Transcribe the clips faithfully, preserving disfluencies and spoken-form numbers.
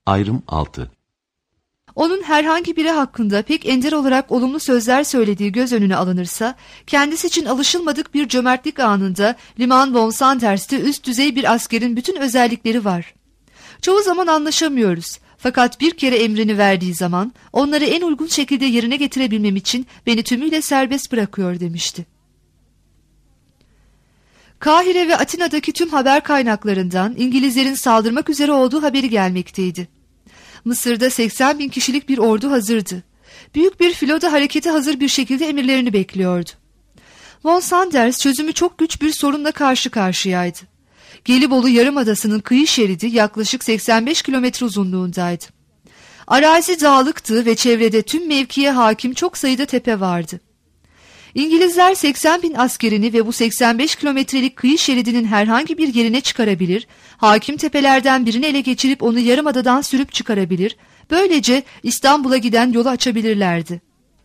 Ayrım altı. Onun herhangi biri hakkında pek ender olarak olumlu sözler söylediği göz önüne alınırsa, kendisi için alışılmadık bir cömertlik anında Liman von Sanders'te üst düzey bir askerin bütün özellikleri var. Çoğu zaman anlaşamıyoruz. Fakat bir kere emrini verdiği zaman onları en uygun şekilde yerine getirebilmem için beni tümüyle serbest bırakıyor demişti. Kahire ve Atina'daki tüm haber kaynaklarından İngilizlerin saldırmak üzere olduğu haberi gelmekteydi. Mısır'da seksen bin kişilik bir ordu hazırdı. Büyük bir filoda harekete hazır bir şekilde emirlerini bekliyordu. Von Sanders çözümü çok güç bir sorunla karşı karşıyaydı. Gelibolu Yarımadası'nın kıyı şeridi yaklaşık seksen beş kilometre uzunluğundaydı. Arazi dağlıktı ve çevrede tüm mevkiye hakim çok sayıda tepe vardı. İngilizler seksen bin askerini ve bu seksen beş kilometrelik kıyı şeridinin herhangi bir yerine çıkarabilir, hakim tepelerden birini ele geçirip onu Yarımada'dan sürüp çıkarabilir, böylece İstanbul'a giden yolu açabilirlerdi.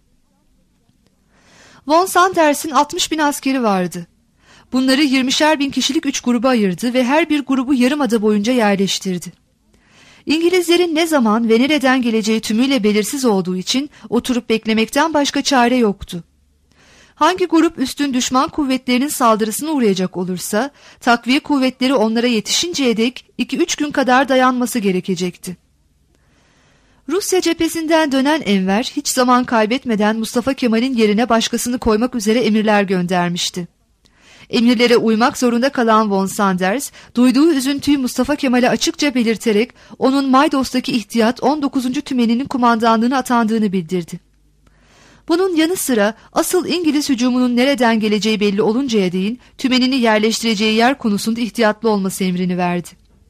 Von Sanders'in altmış bin askeri vardı. Bunları yirmişer bin kişilik üç gruba ayırdı ve her bir grubu Yarımada boyunca yerleştirdi. İngilizlerin ne zaman ve nereden geleceği tümüyle belirsiz olduğu için oturup beklemekten başka çare yoktu. Hangi grup üstün düşman kuvvetlerinin saldırısına uğrayacak olursa, takviye kuvvetleri onlara yetişinceye dek iki üç gün kadar dayanması gerekecekti. Rusya cephesinden dönen Enver hiç zaman kaybetmeden Mustafa Kemal'in yerine başkasını koymak üzere emirler göndermişti. Emirlere uymak zorunda kalan Von Sanders, duyduğu üzüntüyü Mustafa Kemal'e açıkça belirterek onun Maydos'taki ihtiyat on dokuzuncu tümeninin kumandanlığına atandığını bildirdi. Bunun yanı sıra asıl İngiliz hücumunun nereden geleceği belli oluncaya değin tümenini yerleştireceği yer konusunda ihtiyatlı olması emrini verdi.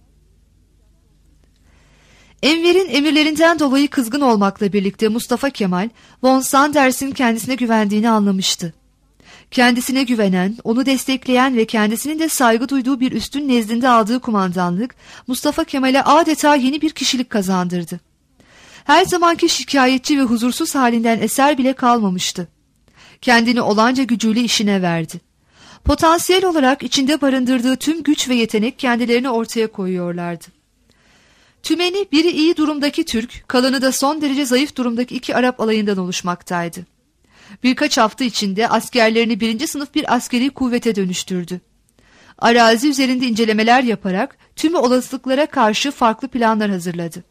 Enver'in emirlerinden dolayı kızgın olmakla birlikte Mustafa Kemal, Von Sanders'in kendisine güvendiğini anlamıştı. Kendisine güvenen, onu destekleyen ve kendisinin de saygı duyduğu bir üstün nezdinde aldığı kumandanlık, Mustafa Kemal'e adeta yeni bir kişilik kazandırdı. Her zamanki şikayetçi ve huzursuz halinden eser bile kalmamıştı. Kendini olanca gücüyle işine verdi. Potansiyel olarak içinde barındırdığı tüm güç ve yetenek kendilerini ortaya koyuyorlardı. Tümeni biri iyi durumdaki Türk, kalanı da son derece zayıf durumdaki iki Arap alayından oluşmaktaydı. Birkaç hafta içinde askerlerini birinci sınıf bir askeri kuvvete dönüştürdü. Arazi üzerinde incelemeler yaparak tüm olasılıklara karşı farklı planlar hazırladı.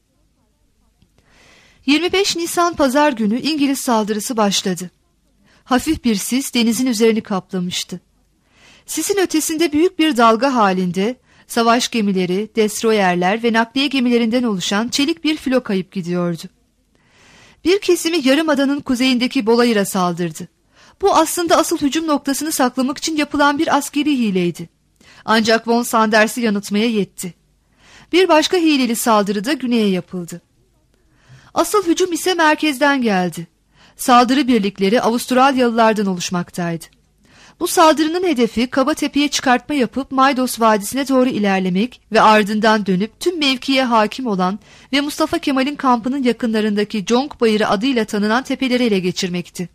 yirmi beş Nisan Pazar günü İngiliz saldırısı başladı. Hafif bir sis denizin üzerini kaplamıştı. Sisin ötesinde büyük bir dalga halinde savaş gemileri, destroyerler ve nakliye gemilerinden oluşan çelik bir filo kayıp gidiyordu. Bir kesimi Yarımada'nın kuzeyindeki Bolayır'a saldırdı. Bu aslında asıl hücum noktasını saklamak için yapılan bir askeri hileydi. Ancak Von Sanders'i yanıltmaya yetti. Bir başka hileli saldırı da güneye yapıldı. Asıl hücum ise merkezden geldi. Saldırı birlikleri Avustralyalılardan oluşmaktaydı. Bu saldırının hedefi Kabatepe'ye çıkartma yapıp Maydos Vadisi'ne doğru ilerlemek ve ardından dönüp tüm mevkiye hakim olan ve Mustafa Kemal'in kampının yakınlarındaki Conk Bayırı adıyla tanınan tepeleri ele geçirmekti.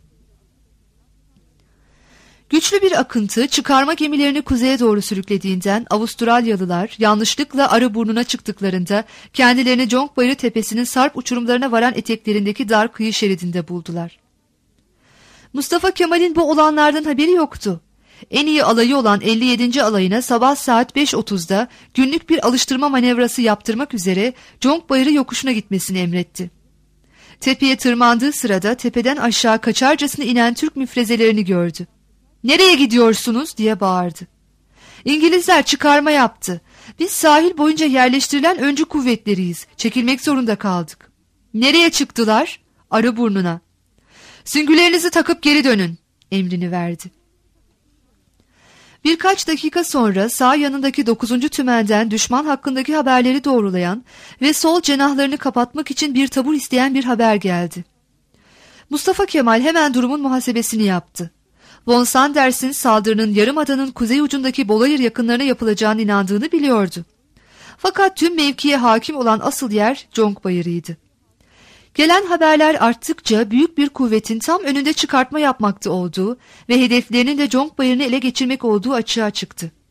Güçlü bir akıntı çıkarma gemilerini kuzeye doğru sürüklediğinden Avustralyalılar yanlışlıkla Arıburnu'na çıktıklarında kendilerini Conk Bayırı tepesinin sarp uçurumlarına varan eteklerindeki dar kıyı şeridinde buldular. Mustafa Kemal'in bu olanlardan haberi yoktu. En iyi alayı olan elli yedinci alayına sabah saat beş otuzda günlük bir alıştırma manevrası yaptırmak üzere Conk Bayırı yokuşuna gitmesini emretti. Tepeye tırmandığı sırada tepeden aşağı kaçarcasına inen Türk müfrezelerini gördü. "Nereye gidiyorsunuz?" diye bağırdı. "İngilizler çıkarma yaptı. Biz sahil boyunca yerleştirilen öncü kuvvetleriyiz. Çekilmek zorunda kaldık." "Nereye çıktılar?" "Arıburnu'na." "Süngülerinizi takıp geri dönün," emrini verdi. Birkaç dakika sonra sağ yanındaki dokuzuncu tümenden düşman hakkındaki haberleri doğrulayan ve sol cenahlarını kapatmak için bir tabur isteyen bir haber geldi. Mustafa Kemal hemen durumun muhasebesini yaptı. Von Sanders'in saldırının Yarımada'nın kuzey ucundaki Bolayır yakınlarına yapılacağına inandığını biliyordu. Fakat tüm mevkiye hakim olan asıl yer Conk Bayırı'ydı. Gelen haberler arttıkça büyük bir kuvvetin tam önünde çıkartma yapmakta olduğu ve hedeflerinin de Conk Bayırı'nı ele geçirmek olduğu açığa çıktı.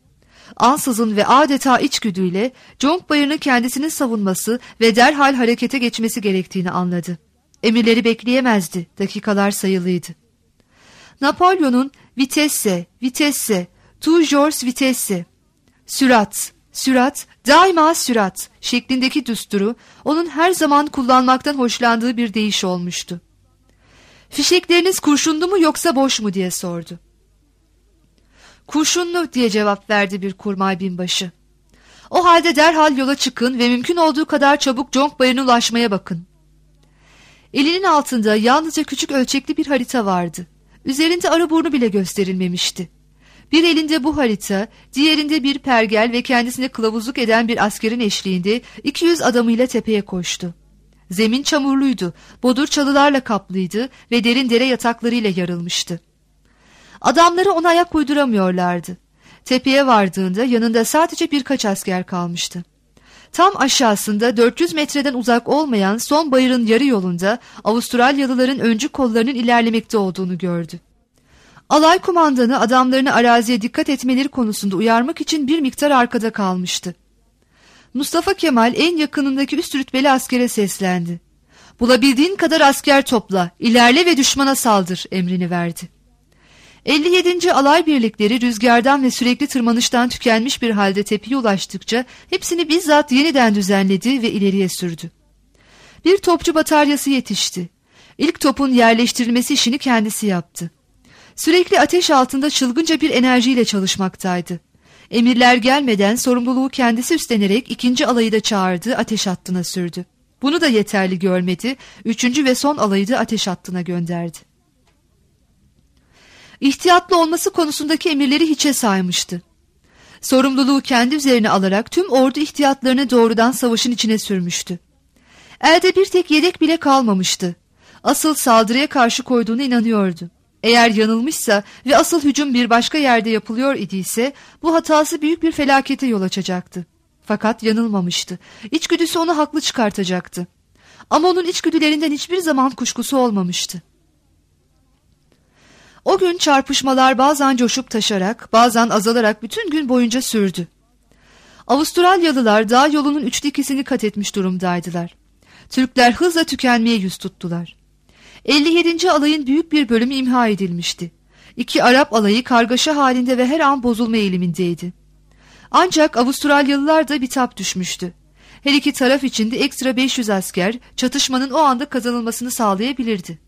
ansızın ve adeta içgüdüyle Conk Bayırı'nı kendisinin savunması ve derhal harekete geçmesi gerektiğini anladı. Emirleri bekleyemezdi, dakikalar sayılıydı. Napolyon'un vitesse, vitesse, toujours vitesse, sürat, sürat, daima sürat şeklindeki düsturu onun her zaman kullanmaktan hoşlandığı bir deyiş olmuştu. Fişekleriniz kurşunlu mu yoksa boş mu diye sordu. Kurşunlu diye cevap verdi bir kurmay binbaşı. O halde derhal yola çıkın ve mümkün olduğu kadar çabuk Conk Bayırı'na ulaşmaya bakın. Elinin altında yalnızca küçük ölçekli bir harita vardı. Üzerinde arıburnu bile gösterilmemişti. Bir elinde bu harita, diğerinde bir pergel ve kendisine kılavuzluk eden bir askerin eşliğinde iki yüz adamıyla tepeye koştu. Zemin çamurluydu, bodur çalılarla kaplıydı ve derin dere yataklarıyla yarılmıştı. Adamları ona ayak uyduramıyorlardı. Tepeye vardığında yanında sadece birkaç asker kalmıştı. Tam aşağısında dört yüz metreden uzak olmayan son bayırın yarı yolunda Avustralyalıların öncü kollarının ilerlemekte olduğunu gördü. Alay kumandanı adamlarını araziye dikkat etmeleri konusunda uyarmak için bir miktar arkada kalmıştı. Mustafa Kemal en yakınındaki üst rütbeli askere seslendi. "Bulabildiğin kadar asker topla, ilerle ve düşmana saldır" emrini verdi. elli yedinci alay birlikleri rüzgardan ve sürekli tırmanıştan tükenmiş bir halde tepeye ulaştıkça hepsini bizzat yeniden düzenledi ve ileriye sürdü. Bir topçu bataryası yetişti. İlk topun yerleştirilmesi işini kendisi yaptı. Sürekli ateş altında çılgınca bir enerjiyle çalışmaktaydı. Emirler gelmeden sorumluluğu kendisi üstlenerek ikinci alayı da çağırdı, ateş hattına sürdü. Bunu da yeterli görmedi, üçüncü ve son alayı da ateş hattına gönderdi. İhtiyatlı olması konusundaki emirleri hiçe saymıştı. Sorumluluğu kendi üzerine alarak tüm ordu ihtiyatlarını doğrudan savaşın içine sürmüştü. Elde bir tek yedek bile kalmamıştı. Asıl saldırıya karşı koyduğuna inanıyordu. Eğer yanılmışsa ve asıl hücum bir başka yerde yapılıyor idiyse bu hatası büyük bir felakete yol açacaktı. Fakat yanılmamıştı. İçgüdüsü onu haklı çıkartacaktı. Ama onun içgüdülerinden hiçbir zaman kuşkusu olmamıştı. O gün çarpışmalar bazen coşup taşarak, bazen azalarak bütün gün boyunca sürdü. Avustralyalılar dağ yolunun üçte ikisini kat etmiş durumdaydılar. Türkler hızla tükenmeye yüz tuttular. elli yedinci alayın büyük bir bölümü imha edilmişti. İki Arap alayı kargaşa halinde ve her an bozulma eğilimindeydi. Ancak Avustralyalılar da bitap düşmüştü. Her iki taraf için de ekstra beş yüz asker çatışmanın o anda kazanılmasını sağlayabilirdi.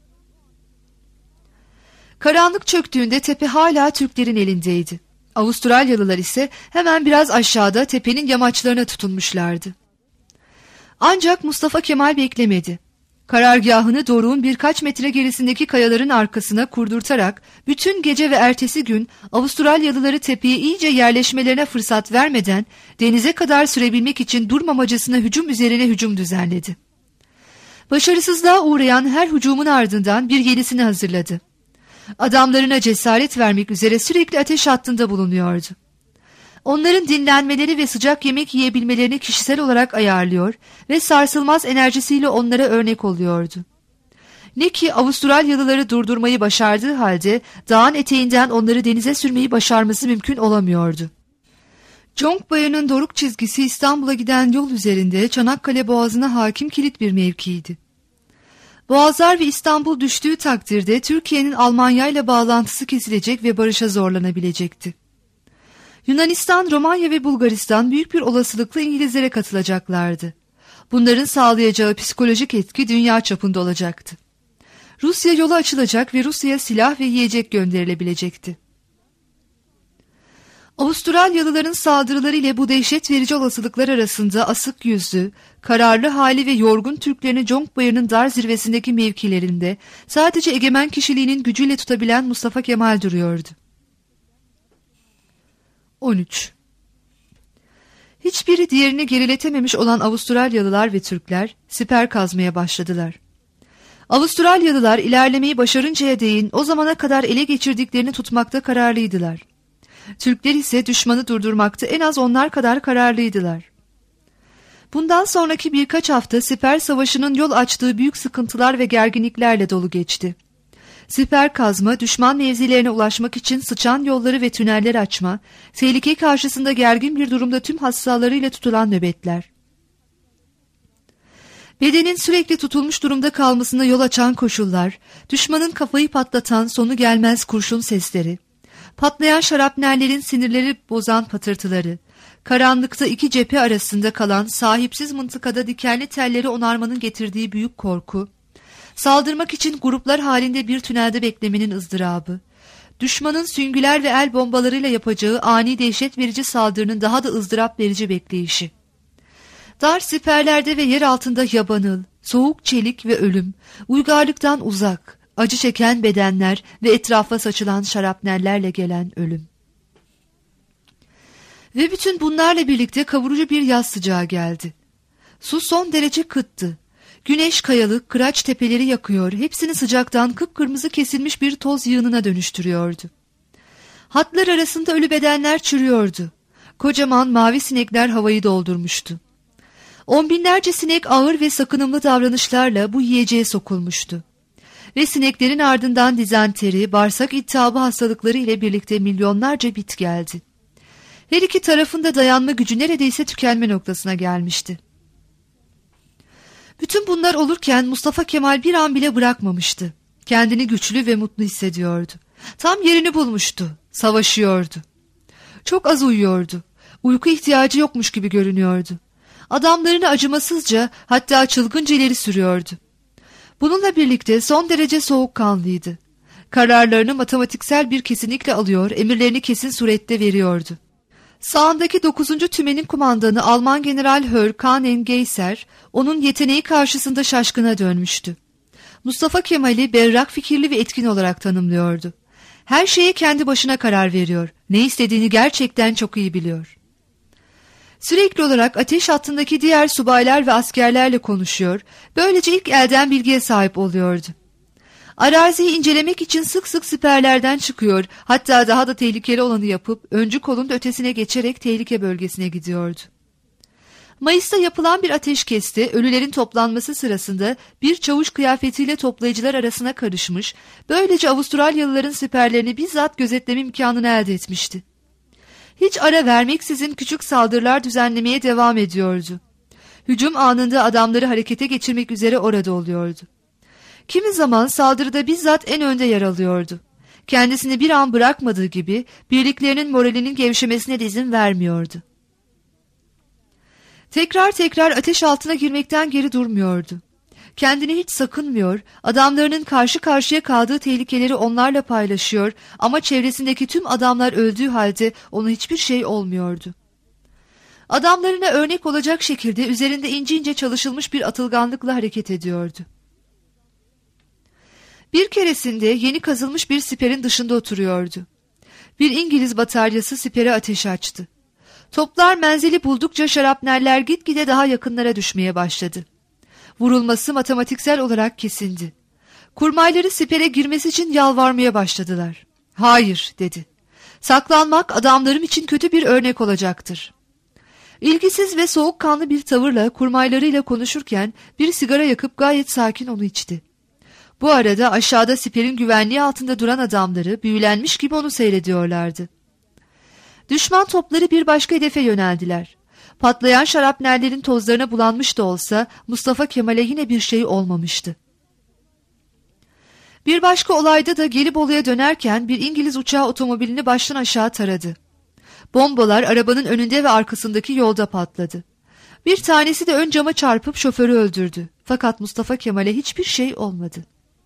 Karanlık çöktüğünde tepe hala Türklerin elindeydi. Avustralyalılar ise hemen biraz aşağıda tepenin yamaçlarına tutunmuşlardı. Ancak Mustafa Kemal beklemedi. Karargahını Doruk'un birkaç metre gerisindeki kayaların arkasına kurdurtarak bütün gece ve ertesi gün Avustralyalıları tepeye iyice yerleşmelerine fırsat vermeden denize kadar sürebilmek için durmamacasına hücum üzerine hücum düzenledi. Başarısızlığa uğrayan her hücumun ardından bir yenisini hazırladı. Adamlarına cesaret vermek üzere sürekli ateş hattında bulunuyordu. Onların dinlenmeleri ve sıcak yemek yiyebilmelerini kişisel olarak ayarlıyor ve sarsılmaz enerjisiyle onlara örnek oluyordu. Ne ki Avustralyalıları durdurmayı başardığı halde dağın eteğinden onları denize sürmeyi başarması mümkün olamıyordu. Conk Bayırı'nın doruk çizgisi İstanbul'a giden yol üzerinde Çanakkale Boğazı'na hakim kilit bir mevkiydi. Boğazlar ve İstanbul düştüğü takdirde Türkiye'nin Almanya ile bağlantısı kesilecek ve barışa zorlanabilecekti. Yunanistan, Romanya ve Bulgaristan büyük bir olasılıkla İngilizlere katılacaklardı. Bunların sağlayacağı psikolojik etki dünya çapında olacaktı. Rusya yola açılacak ve Rusya'ya silah ve yiyecek gönderilebilecekti. Avustralyalıların saldırıları ile bu dehşet verici olasılıklar arasında asık yüzlü, kararlı hali ve yorgun Türklerini Conk Bayırı'nın dar zirvesindeki mevkilerinde sadece egemen kişiliğinin gücüyle tutabilen Mustafa Kemal duruyordu. on üç. Hiçbiri diğerini geriletememiş olan Avustralyalılar ve Türkler siper kazmaya başladılar. Avustralyalılar ilerlemeyi başarıncaya değin o zamana kadar ele geçirdiklerini tutmakta kararlıydılar. Türkler ise düşmanı durdurmakta en az onlar kadar kararlıydılar. Bundan sonraki birkaç hafta siper savaşının yol açtığı büyük sıkıntılar ve gerginliklerle dolu geçti. Siper kazma, düşman mevzilerine ulaşmak için sıçan yolları ve tüneller açma, tehlike karşısında gergin bir durumda tüm hassalarıyla tutulan nöbetler. Bedenin sürekli tutulmuş durumda kalmasına yol açan koşullar, düşmanın kafayı patlatan sonu gelmez kurşun sesleri, patlayan şarapnellerin sinirleri bozan patırtıları, karanlıkta iki cephe arasında kalan sahipsiz mıntıkada dikenli telleri onarmanın getirdiği büyük korku, saldırmak için gruplar halinde bir tünelde beklemenin ızdırabı, düşmanın süngüler ve el bombalarıyla yapacağı ani dehşet verici saldırının daha da ızdırap verici bekleyişi. Dar siperlerde ve yer altında yabanıl, soğuk çelik ve ölüm, uygarlıktan uzak, acı çeken bedenler ve etrafa saçılan şarapnellerle gelen ölüm. Ve bütün bunlarla birlikte kavurucu bir yaz sıcağı geldi. Su son derece kıttı. Güneş kayalık, kıraç tepeleri yakıyor, hepsini sıcaktan kıpkırmızı kesilmiş bir toz yığınına dönüştürüyordu. Hatlar arasında ölü bedenler çürüyordu. Kocaman mavi sinekler havayı doldurmuştu. On binlerce sinek ağır ve sakınımlı davranışlarla bu yiyeceğe sokulmuştu. Ve sineklerin ardından dizenteri, bağırsak iltihabı hastalıkları ile birlikte milyonlarca bit geldi. Her iki tarafında dayanma gücü neredeyse tükenme noktasına gelmişti. Bütün bunlar olurken Mustafa Kemal bir an bile bırakmamıştı. Kendini güçlü ve mutlu hissediyordu. Tam yerini bulmuştu. Savaşıyordu. Çok az uyuyordu. Uyku ihtiyacı yokmuş gibi görünüyordu. Adamlarını acımasızca, hatta çılgınca ileri sürüyordu. Bununla birlikte son derece soğukkanlıydı. Kararlarını matematiksel bir kesinlikle alıyor, emirlerini kesin surette veriyordu. Sağındaki dokuzuncu tümenin kumandanı Alman General Hör Kanen Geyser, onun yeteneği karşısında şaşkına dönmüştü. Mustafa Kemal'i berrak fikirli ve etkin olarak tanımlıyordu. Her şeye kendi başına karar veriyor, ne istediğini gerçekten çok iyi biliyor. Sürekli olarak ateş hattındaki diğer subaylar ve askerlerle konuşuyor, böylece ilk elden bilgiye sahip oluyordu. Araziyi incelemek için sık sık siperlerden çıkıyor, hatta daha da tehlikeli olanı yapıp öncü kolun ötesine geçerek tehlike bölgesine gidiyordu. Mayıs'ta yapılan bir ateşkeste ölülerin toplanması sırasında bir çavuş kıyafetiyle toplayıcılar arasına karışmış, böylece Avustralyalıların siperlerini bizzat gözetleme imkanını elde etmişti. Hiç ara vermeksizin küçük saldırılar düzenlemeye devam ediyordu. Hücum anında adamları harekete geçirmek üzere orada oluyordu. Kimi zaman saldırıda bizzat en önde yer alıyordu. Kendisini bir an bırakmadığı gibi birliklerinin moralinin gevşemesine de izin vermiyordu. Tekrar tekrar ateş altına girmekten geri durmuyordu. Kendini hiç sakınmıyor, adamlarının karşı karşıya kaldığı tehlikeleri onlarla paylaşıyor ama çevresindeki tüm adamlar öldüğü halde ona hiçbir şey olmuyordu. Adamlarına örnek olacak şekilde üzerinde ince ince çalışılmış bir atılganlıkla hareket ediyordu. Bir keresinde yeni kazılmış bir siperin dışında oturuyordu. Bir İngiliz bataryası sipere ateş açtı. Toplar menzili buldukça şarapneller gitgide daha yakınlara düşmeye başladı. Vurulması matematiksel olarak kesindi. Kurmayları sipere girmesi için yalvarmaya başladılar. "Hayır," dedi. "Saklanmak adamlarım için kötü bir örnek olacaktır." İlgisiz ve soğukkanlı bir tavırla kurmaylarıyla konuşurken bir sigara yakıp gayet sakin onu içti. Bu arada aşağıda siperin güvenliği altında duran adamları büyülenmiş gibi onu seyrediyorlardı. Düşman topları bir başka hedefe yöneldiler. Patlayan şarapnellerin tozlarına bulanmış da olsa Mustafa Kemal'e yine bir şey olmamıştı. Bir başka olayda da Gelibolu'ya dönerken bir İngiliz uçağı otomobilini baştan aşağı taradı. Bombalar arabanın önünde ve arkasındaki yolda patladı. Bir tanesi de ön cama çarpıp şoförü öldürdü. Fakat Mustafa Kemal'e hiçbir şey olmadı.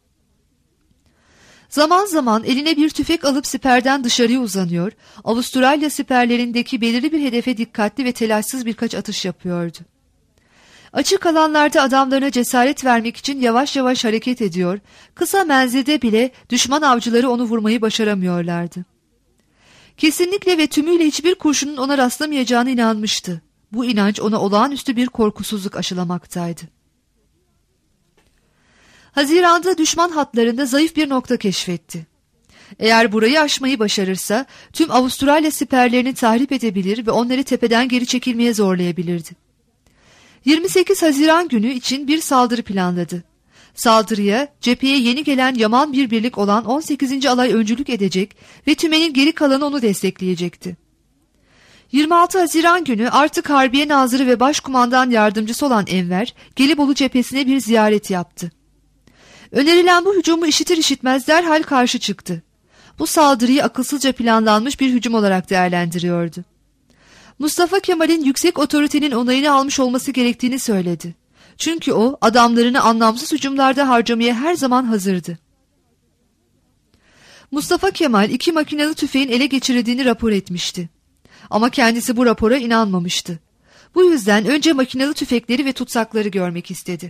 Zaman zaman eline bir tüfek alıp siperden dışarıya uzanıyor, Avustralya siperlerindeki belirli bir hedefe dikkatli ve telaşsız birkaç atış yapıyordu. Açık alanlarda adamlarına cesaret vermek için yavaş yavaş hareket ediyor, kısa menzilde bile düşman avcıları onu vurmayı başaramıyorlardı. Kesinlikle ve tümüyle hiçbir kurşunun ona rastlamayacağına inanmıştı. Bu inanç ona olağanüstü bir korkusuzluk aşılamaktaydı. Haziranda düşman hatlarında zayıf bir nokta keşfetti. Eğer burayı aşmayı başarırsa tüm Avustralya siperlerini tahrip edebilir ve onları tepeden geri çekilmeye zorlayabilirdi. yirmi sekiz Haziran günü için bir saldırı planladı. Saldırıya cepheye yeni gelen yaman bir birlik olan on sekizinci alay öncülük edecek ve tümenin geri kalanı onu destekleyecekti. yirmi altı Haziran günü artık Harbiye Nazırı ve Başkumandan Yardımcısı olan Enver, Gelibolu cephesine bir ziyaret yaptı. Önerilen bu hücumu işitir işitmez derhal karşı çıktı. Bu saldırıyı akılsızca planlanmış bir hücum olarak değerlendiriyordu. Mustafa Kemal'in yüksek otoritenin onayını almış olması gerektiğini söyledi. Çünkü o adamlarını anlamsız hücumlarda harcamaya her zaman hazırdı. Mustafa Kemal iki makinalı tüfeğin ele geçirildiğini rapor etmişti. Ama kendisi bu rapora inanmamıştı. Bu yüzden önce makinalı tüfekleri ve tutsakları görmek istedi.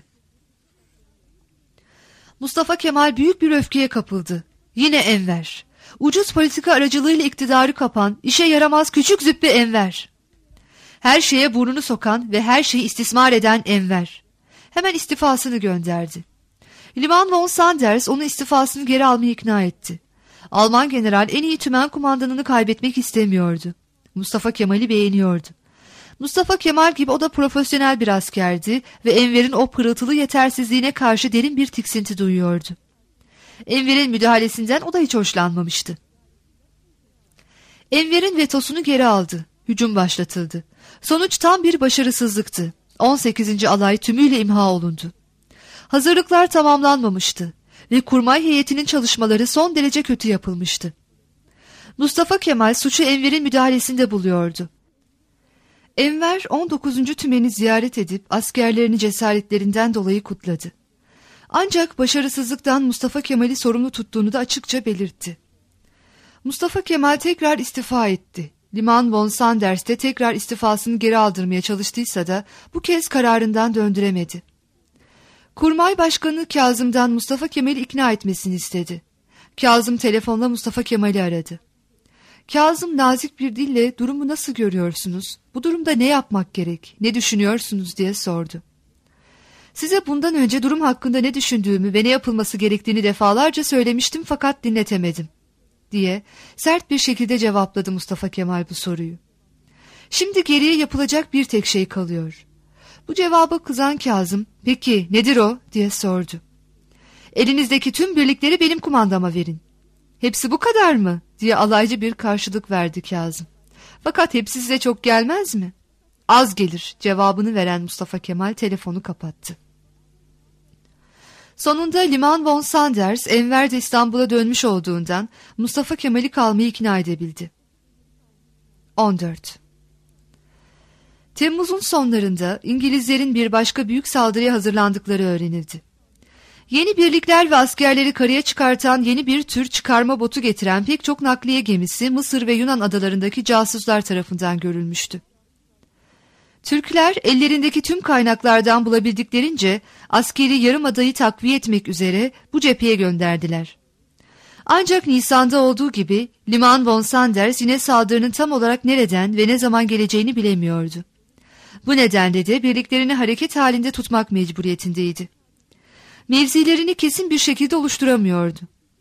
Mustafa Kemal büyük bir öfkeye kapıldı. Yine Enver. Ucuz politika aracılığıyla iktidarı kapan, işe yaramaz küçük züppe Enver. Her şeye burnunu sokan ve her şeyi istismar eden Enver. Hemen istifasını gönderdi. Liman von Sanders onu istifasını geri almaya ikna etti. Alman general en iyi tümen kumandanını kaybetmek istemiyordu. Mustafa Kemal'i beğeniyordu. Mustafa Kemal gibi o da profesyonel bir askerdi ve Enver'in o pırıltılı yetersizliğine karşı derin bir tiksinti duyuyordu. Enver'in müdahalesinden o da hiç hoşlanmamıştı. Enver'in vetosunu geri aldı. Hücum başlatıldı. Sonuç tam bir başarısızlıktı. on sekizinci alay tümüyle imha olundu. Hazırlıklar tamamlanmamıştı ve kurmay heyetinin çalışmaları son derece kötü yapılmıştı. Mustafa Kemal suçu Enver'in müdahalesinde buluyordu. Enver on dokuzuncu tümeni ziyaret edip askerlerini cesaretlerinden dolayı kutladı. Ancak başarısızlıktan Mustafa Kemal'i sorumlu tuttuğunu da açıkça belirtti. Mustafa Kemal tekrar istifa etti. Liman von Sanders de tekrar istifasını geri aldırmaya çalıştıysa da bu kez kararından döndüremedi. Kurmay Başkanı Kazım'dan Mustafa Kemal'i ikna etmesini istedi. Kazım telefonla Mustafa Kemal'i aradı. Kazım nazik bir dille durumu nasıl görüyorsunuz, bu durumda ne yapmak gerek, ne düşünüyorsunuz diye sordu. Size bundan önce durum hakkında ne düşündüğümü ve ne yapılması gerektiğini defalarca söylemiştim fakat dinletemedim diye sert bir şekilde cevapladı Mustafa Kemal bu soruyu. Şimdi geriye yapılacak bir tek şey kalıyor. Bu cevaba kızan Kazım, peki nedir o diye sordu. Elinizdeki tüm birlikleri benim kumandama verin. Hepsi bu kadar mı diye alaycı bir karşılık verdi Kazım. Fakat hepsi size çok gelmez mi? Az gelir cevabını veren Mustafa Kemal telefonu kapattı. Sonunda Liman von Sanders Enver de İstanbul'a dönmüş olduğundan Mustafa Kemal'i kalmaya ikna edebildi. on dört Temmuz'un sonlarında İngilizlerin bir başka büyük saldırıya hazırlandıkları öğrenildi. Yeni birlikler ve askerleri karaya çıkartan yeni bir tür çıkarma botu getiren pek çok nakliye gemisi Mısır ve Yunan adalarındaki casuslar tarafından görülmüştü. Türkler ellerindeki tüm kaynaklardan bulabildiklerince askeri yarımadayı takviye etmek üzere bu cepheye gönderdiler. Ancak Nisan'da olduğu gibi Liman von Sanders yine saldırının tam olarak nereden ve ne zaman geleceğini bilemiyordu. Bu nedenle de birliklerini hareket halinde tutmak mecburiyetindeydi. Mevzilerini kesin bir şekilde oluşturamıyordu.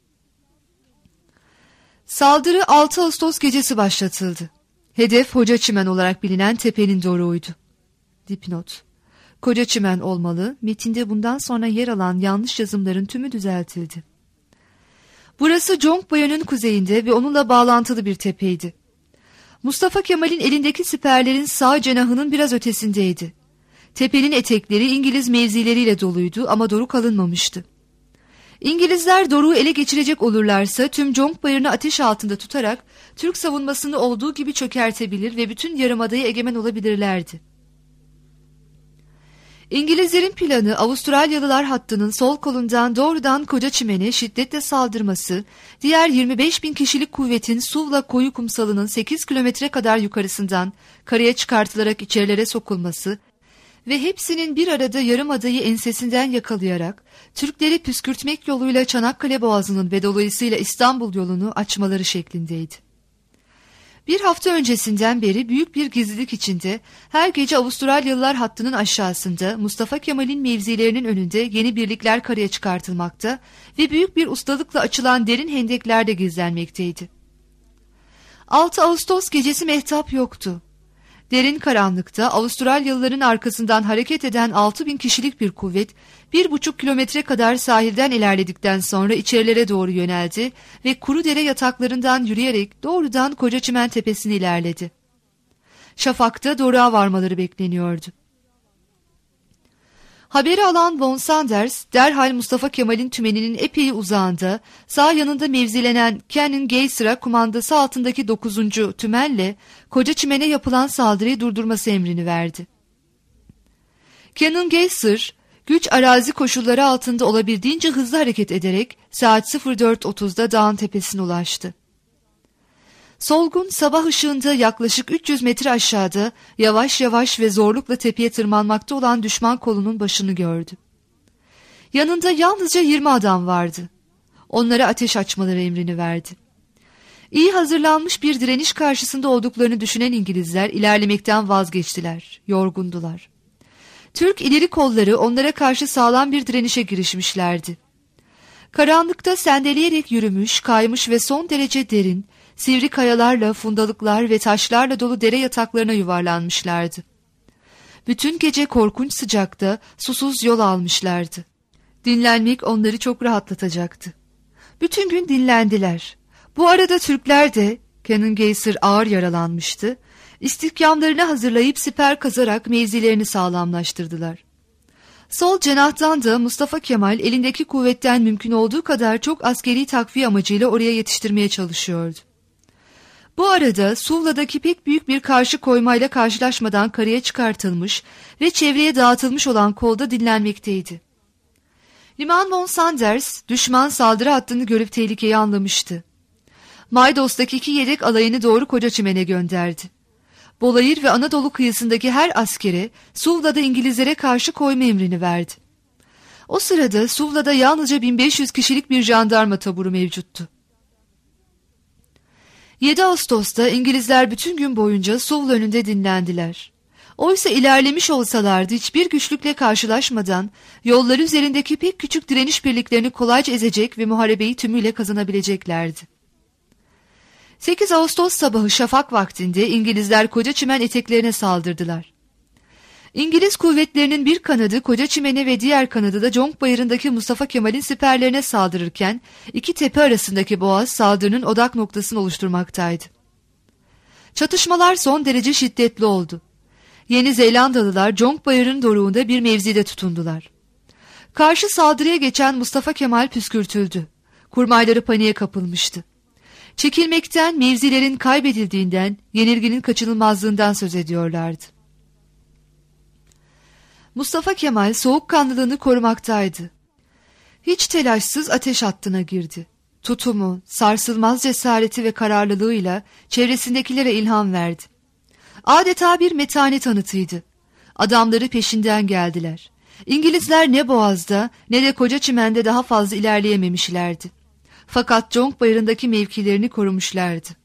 Saldırı altı Ağustos gecesi başlatıldı. Hedef Hoca Çimen olarak bilinen tepenin doruğuydu. Dipnot: Koca Çimen olmalı, metinde bundan sonra yer alan yanlış yazımların tümü düzeltildi. Burası Conkbayır'ın kuzeyinde ve onunla bağlantılı bir tepeydi. Mustafa Kemal'in elindeki siperlerin sağ cenahının biraz ötesindeydi. Tepenin etekleri İngiliz mevzileriyle doluydu ama doruk alınmamıştı. İngilizler doruğu ele geçirecek olurlarsa tüm Conkbayır'ını ateş altında tutarak Türk savunmasını olduğu gibi çökertebilir ve bütün yarımadaya egemen olabilirlerdi. İngilizlerin planı Avustralyalılar hattının sol kolundan doğrudan Koca Çimen'e şiddetle saldırması, diğer yirmi beş bin kişilik kuvvetin Suvla koyu kumsalının sekiz kilometre kadar yukarısından karaya çıkartılarak içerilere sokulması ve hepsinin bir arada yarımadayı ensesinden yakalayarak Türkleri püskürtmek yoluyla Çanakkale Boğazı'nın ve dolayısıyla İstanbul yolunu açmaları şeklindeydi. Bir hafta öncesinden beri büyük bir gizlilik içinde her gece Avustralyalılar hattının aşağısında Mustafa Kemal'in mevzilerinin önünde yeni birlikler karaya çıkartılmakta ve büyük bir ustalıkla açılan derin hendeklerde gizlenmekteydi. altı Ağustos gecesi mehtap yoktu. Derin karanlıkta Avustralyalıların arkasından hareket eden altı bin kişilik bir kuvvet bir buçuk kilometre kadar sahilden ilerledikten sonra içerilere doğru yöneldi ve kuru dere yataklarından yürüyerek doğrudan Kocaçimen Tepesi'ne ilerledi. Şafak'ta doruğa varmaları bekleniyordu. Haberi alan von Sanders derhal Mustafa Kemal'in tümeninin epey uzağında sağ yanında mevzilenen Cannon Geyser'a kumandası altındaki dokuzuncu tümenle Kocaçimen'e yapılan saldırıyı durdurması emrini verdi. Cannon Geyser güç arazi koşulları altında olabildiğince hızlı hareket ederek saat sıfır dört otuzda dağın tepesine ulaştı. Solgun sabah ışığında yaklaşık üç yüz metre aşağıda yavaş yavaş ve zorlukla tepeye tırmanmakta olan düşman kolunun başını gördü. Yanında yalnızca yirmi adam vardı. Onlara ateş açmaları emrini verdi. İyi hazırlanmış bir direniş karşısında olduklarını düşünen İngilizler ilerlemekten vazgeçtiler, yorgundular. Türk ileri kolları onlara karşı sağlam bir direnişe girişmişlerdi. Karanlıkta sendeleyerek yürümüş, kaymış ve son derece derin, sivri kayalarla, fundalıklar ve taşlarla dolu dere yataklarına yuvarlanmışlardı. Bütün gece korkunç sıcakta susuz yol almışlardı. Dinlenmek onları çok rahatlatacaktı. Bütün gün dinlendiler. Bu arada Türkler de, Cannon Geyser ağır yaralanmıştı, istihkamlarını hazırlayıp siper kazarak mevzilerini sağlamlaştırdılar. Sol cenahtan da Mustafa Kemal elindeki kuvvetten mümkün olduğu kadar çok askeri takviye amacıyla oraya yetiştirmeye çalışıyordu. Bu arada Suvla'daki pek büyük bir karşı koymayla karşılaşmadan karaya çıkartılmış ve çevreye dağıtılmış olan kolda dinlenmekteydi. Liman von Sanders düşman saldırı hattını görüp tehlikeyi anlamıştı. Maydos'taki iki yedek alayını doğru Kocaçimen'e gönderdi. Bolayır ve Anadolu kıyısındaki her askere Suvla'da İngilizlere karşı koyma emrini verdi. O sırada Suvla'da yalnızca bin beş yüz kişilik bir jandarma taburu mevcuttu. yedi Ağustos'ta İngilizler bütün gün boyunca Suvla önünde dinlendiler. Oysa ilerlemiş olsalardı hiçbir güçlükle karşılaşmadan yolları üzerindeki pek küçük direniş birliklerini kolayca ezecek ve muharebeyi tümüyle kazanabileceklerdi. sekiz Ağustos sabahı şafak vaktinde İngilizler Kocaçimen eteklerine saldırdılar. İngiliz kuvvetlerinin bir kanadı Kocaçimen'e ve diğer kanadı da Conk Bayırı'ndaki Mustafa Kemal'in siperlerine saldırırken iki tepe arasındaki boğaz saldırının odak noktasını oluşturmaktaydı. Çatışmalar son derece şiddetli oldu. Yeni Zelandalılar Conk Bayırı'nın doruğunda bir mevzide tutundular. Karşı saldırıya geçen Mustafa Kemal püskürtüldü. Kurmayları paniğe kapılmıştı. Çekilmekten, mevzilerin kaybedildiğinden, yenilginin kaçınılmazlığından söz ediyorlardı. Mustafa Kemal soğukkanlılığını korumaktaydı. Hiç telaşsız ateş hattına girdi. Tutumu, sarsılmaz cesareti ve kararlılığıyla çevresindekilere ilham verdi. Adeta bir metanet anıtıydı. Adamları peşinden geldiler. İngilizler ne Boğaz'da ne de Kocaçimen'de daha fazla ilerleyememişlerdi. Fakat Conk Bayırı'ndaki mevkilerini korumuşlardı.